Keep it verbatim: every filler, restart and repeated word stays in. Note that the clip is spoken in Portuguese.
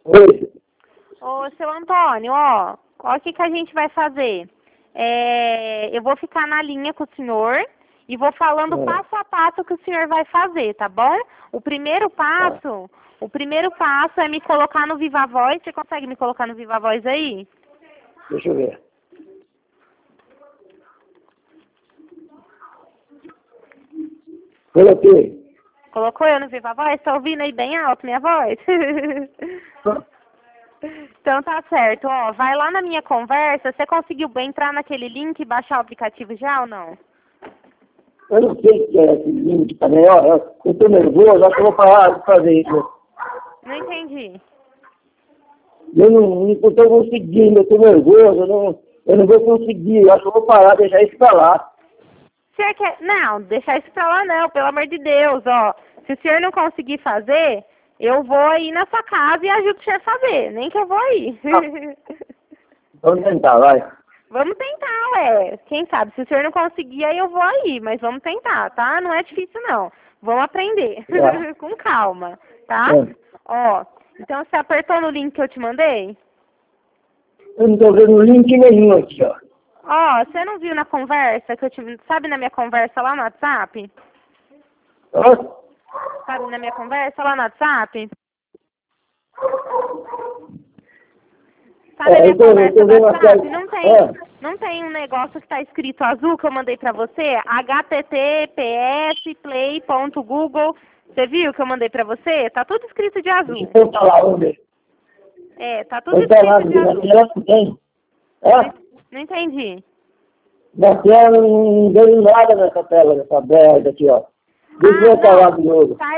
Oi. Ô, seu Antônio, ó, olha o que, que a gente vai fazer. É, eu vou ficar na linha com o senhor e vou falando É. passo a passo o que o senhor vai fazer, tá bom? O primeiro passo, o primeiro passo é me colocar no Viva Voz. Você consegue me colocar no Viva Voz aí? Deixa eu ver. Coloquei. Colocou eu no Viva Voz? Tá ouvindo aí bem alto minha voz? Então tá certo, ó, vai lá na minha conversa. Você conseguiu entrar naquele link e baixar o aplicativo já ou não? Eu não sei o que é esse link também, ó. Eu, eu tô nervoso, acho que eu vou parar de fazer isso. Não entendi. Eu não, não tô conseguindo, eu tô nervoso, eu não, eu não vou conseguir, eu acho que eu vou parar, deixar isso pra lá. Você quer... Não, deixar isso pra lá não, pelo amor de Deus, ó. Se o senhor não conseguir fazer, eu vou aí na sua casa e ajudo o senhor a fazer, nem que eu vou aí. Vamos tentar, vai. Vamos tentar, ué. Quem sabe, se o senhor não conseguir, aí eu vou aí, mas vamos tentar, tá? Não é difícil não. Vamos aprender, É. com calma, tá? É. Ó, então você apertou no link que eu te mandei? Eu não tô vendo link nenhum aqui, ó. Ó, você não viu na conversa que eu tive, sabe na minha conversa lá no WhatsApp? Hã? Sabe na minha conversa lá no WhatsApp? Sabe É, a minha eu tô, eu conversa tô do vendo WhatsApp? aqui. Não tem, É. não tem um negócio que tá escrito azul que eu mandei pra você? H T T P S play ponto google. Você viu que eu mandei pra você? Tá tudo escrito de azul. Deixa eu falar, vamos ver. É, tá tudo Eu tô lá, escrito de na azul. tela não tem. É? Não entendi. Na tela não, não deu nada nessa tela, nessa merda aqui, ó. Deixa Ah, eu falar não. de novo. Tá